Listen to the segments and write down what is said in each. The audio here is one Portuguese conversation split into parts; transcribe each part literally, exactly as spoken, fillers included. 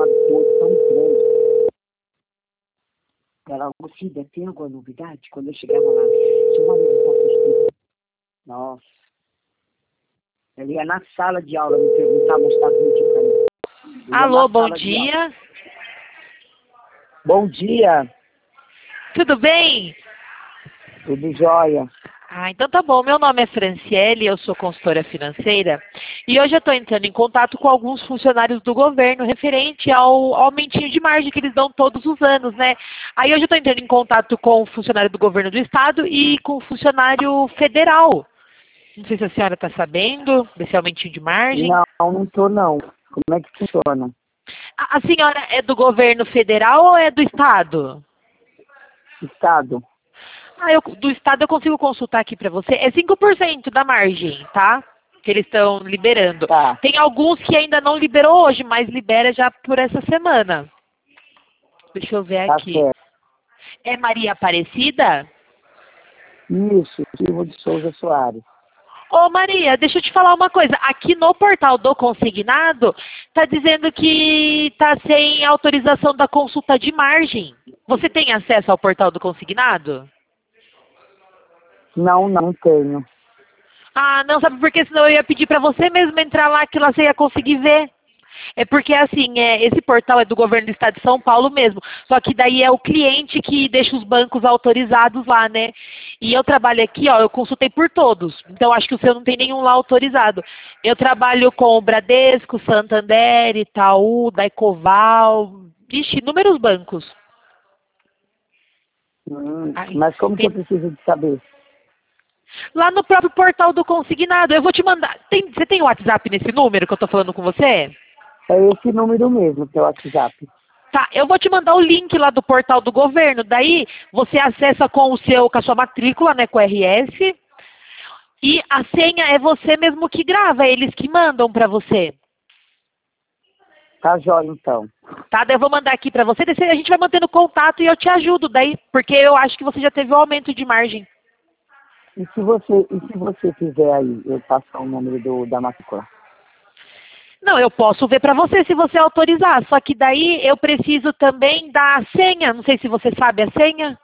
lado todo tão grande. Ela, filha, tem alguma novidade? Quando eu chegava lá, seu marido tá assistindo. Nossa. Ela ia na sala de aula me perguntar, mostrar vídeo pra mim. Alô, bom dia. Bom dia. Tudo bem? Tudo jóia. Ah, então tá bom. Meu nome é Franciele, eu sou consultora financeira e hoje eu estou entrando em contato com alguns funcionários do governo referente ao aumentinho de margem que eles dão todos os anos, né? Aí hoje eu estou entrando em contato com o funcionário do governo do estado e com o funcionário federal. Não sei se a senhora está sabendo desse aumentinho de margem. Não, não estou não. Como é que funciona? A, a senhora é do governo federal ou é do estado? Estado. Ah, eu, do estado eu consigo consultar aqui para você. É cinco por cento da margem, tá? Que eles estão liberando. Tá. Tem alguns que ainda não liberou hoje, mas libera já por essa semana. Deixa eu ver Tá aqui. certo. É Maria Aparecida? Isso, Silvio de Souza Soares. Ô Maria, deixa eu te falar uma coisa. Aqui no portal do consignado, tá dizendo que tá sem autorização da consulta de margem. Você tem acesso ao portal do consignado? Não, não tenho. Ah, não, sabe por quê? Senão eu ia pedir para você mesmo entrar lá, que lá você ia conseguir ver. É porque, assim, é, esse portal é do governo do estado de São Paulo mesmo. Só que daí é o cliente que deixa os bancos autorizados lá, né? E eu trabalho aqui, ó, eu consultei por todos. Então, acho que o seu não tem nenhum lá autorizado. Eu trabalho com o Bradesco, Santander, Itaú, Daicoval, vixe, inúmeros bancos. Hum, Ai, mas como que tem... eu preciso de saber? Lá no próprio portal do consignado, eu vou te mandar. Tem, você tem o WhatsApp nesse número que eu tô falando com você? É esse número mesmo, que é o WhatsApp. Tá, eu vou te mandar o link lá do portal do governo. Daí você acessa com o seu, com a sua matrícula, né, com o R S. E a senha é você mesmo que grava, é eles que mandam pra você. Tá jóia, então. Tá, daí eu vou mandar aqui pra você. Daí a gente vai mantendo contato e eu te ajudo daí, porque eu acho que você já teve um aumento de margem. E se você, e se você fizer aí, eu passar o número do, da matrícula? Não, eu posso ver pra você se você autorizar. Só que daí eu preciso também da senha. Não sei se você sabe a senha.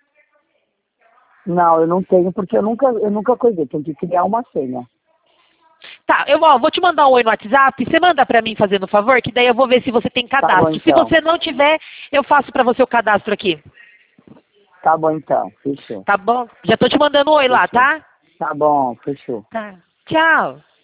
Não, eu não tenho, porque eu nunca, eu nunca coisei. Tenho que criar uma senha. Tá, eu ó, vou te mandar um oi no WhatsApp. Você manda pra mim fazendo favor, que daí eu vou ver se você tem cadastro. Tá bom, Se então. você não tiver, eu faço pra você o cadastro aqui. Tá bom, então. Fechou. Tá bom? Já tô te mandando um oi lá, Fechou. tá? Tá bom, fechou. Tá. Tchau.